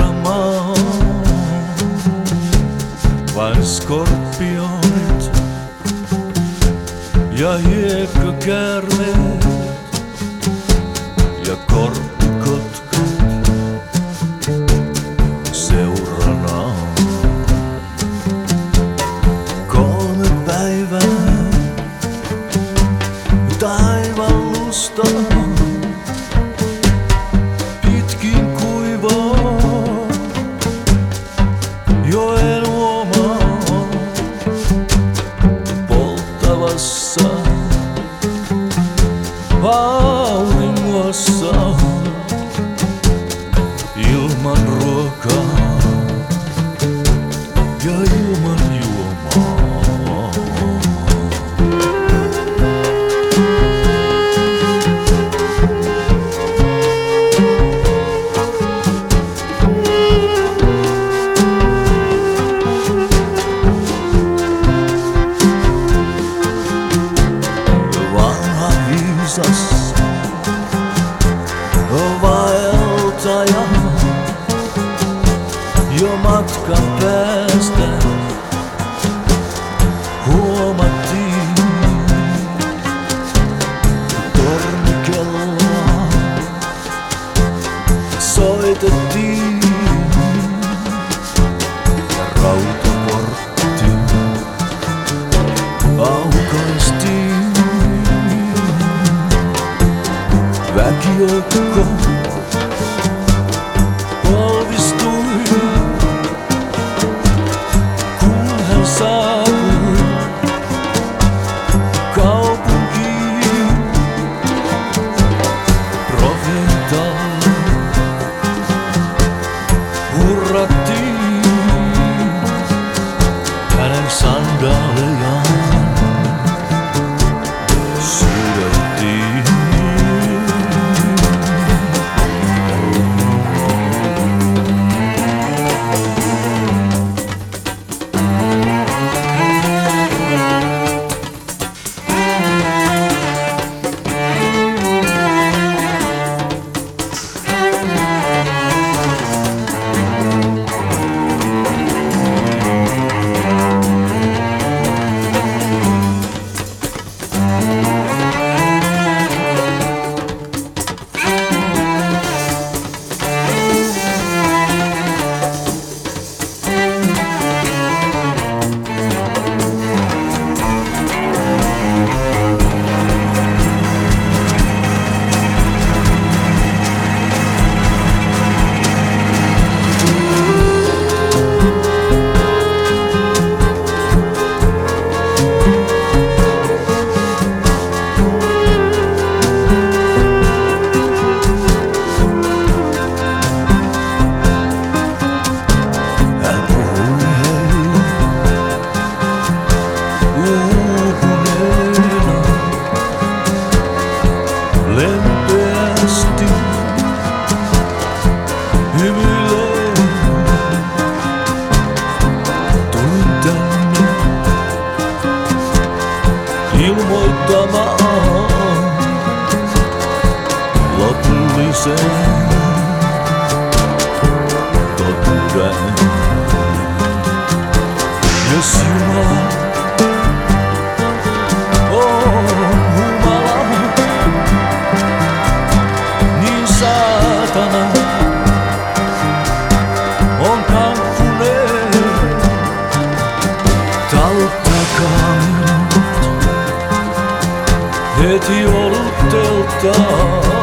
nauramaan. Vain skorpionit ja hiekkakäärmeet ja korppikotkat seuranaan. 3 päivää taivallusta pitkin kuivaa joen uomaa polttavassa auringossa ilman ruokaa ja ilman juomaa. Vaeltaja jo matkan päästä huomattiin tornikelloa soitettiin ja rautaportti aukaistiin. Väkijoukko polvistui, kun hän saapui kaupunkiin. Profeetalle hurrattiin hänen sandaalejaan. Lempeästi hymyilee, tulin tänne ilmoittamaan lopullisen totuuden. Jos Jumala on kankkuneen, talttakaa minut heti olutteltaan.